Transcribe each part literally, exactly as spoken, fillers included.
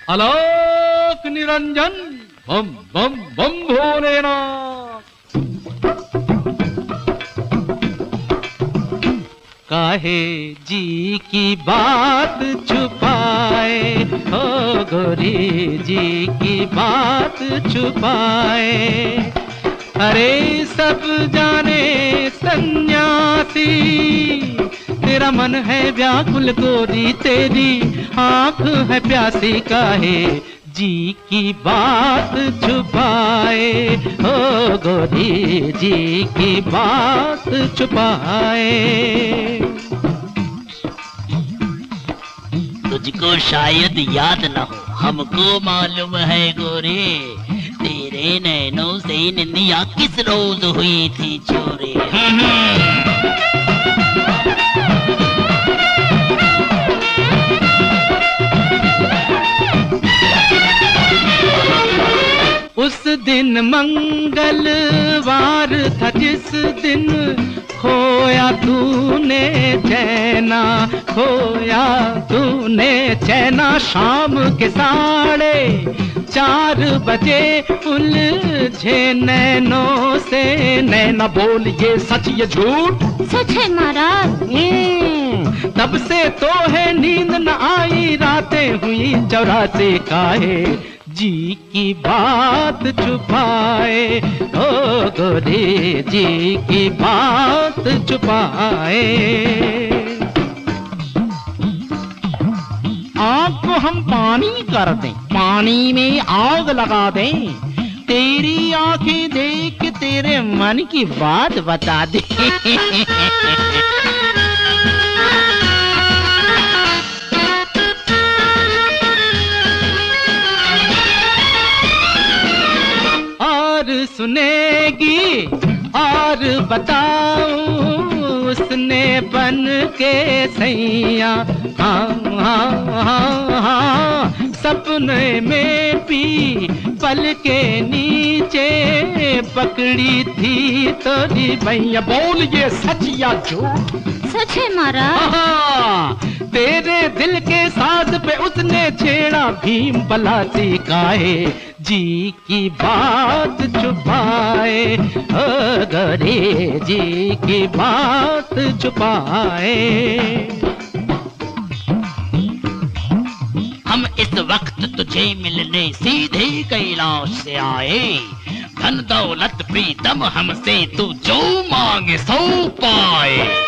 आलोक निरंजन बम बम बम भोलेनाथ। काहे जी की बात छुपाए, ओ गोरी जी की बात छुपाए। अरे सब जाने सन्यासी, तेरा मन है व्याकुल गोरी, तेरी आंख है प्यासी। काहे जी की बात छुपाए, ओ गोरी जी की बात छुपाए। तुझको शायद याद न हो, हमको मालूम है गोरे, तेरे नैनों से निंदिया किस रोज हुई थी चोरी। उस दिन मंगलवार था जिस दिन खोया तूने चैना, खोया तूने चैना। शाम के साढ़े चार बजे उलझे नैनों से नैना। बोल ये सच ये झूठ? सच है महाराज। तब से तो है नींद न आई, रातें हुई चौरासी। काहे जी की बात छुपाए, ओ गोरी जी की बात छुपाए। आग को हम पानी कर दें, पानी में आग लगा दें, तेरी आंखें देख के तेरे मन की बात बता दे। और सुनेगी और बताऊं उसने बन के सैया। हाँ हाँ हाँ हाँ, सपने में भी पल के नीचे पकड़ी थी तोरी भैया। बोल ये सच या झूठ? सच है महाराज। हाँ, तेरे दिल के साज पे उसने छेड़ा भीम पलासी। काहे जी की बात छुपाए, ओ गोरी जी की बात छुपाए। हम इस वक्त तुझे मिलने सीधे कैलाश से आए, धन दौलत प्रीतम हमसे तू जो मांगे सो पाए।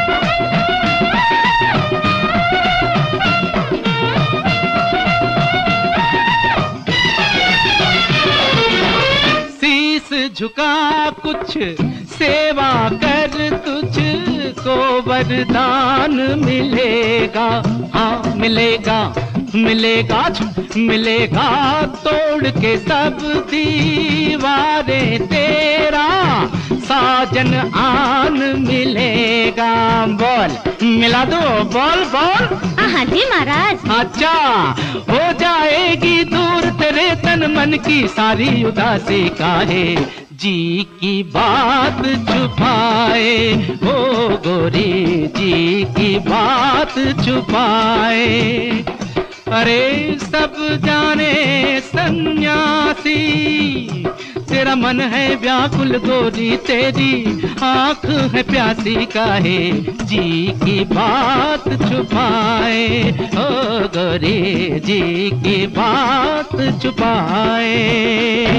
झुका कुछ सेवा कर, तुझको वरदान मिलेगा। हाँ मिलेगा मिलेगा मिलेगा, तोड़ के सब दीवारें तेरा साजन आन मिलेगा। बोल मिला दो, बोल बोल। हाँ जी महाराज। अच्छा, हो जाएगी दूर तेरे तन मन की सारी उदासी। काहे जी की बात छुपाए, ओ गोरी जी की बात छुपाए। अरे सब जाने सन्यासी, तेरा मन है व्याकुल गोरी, तेरी आंख है प्यासी। काहे जी की बात छुपाए, ओ गोरी जी की बात छुपाए।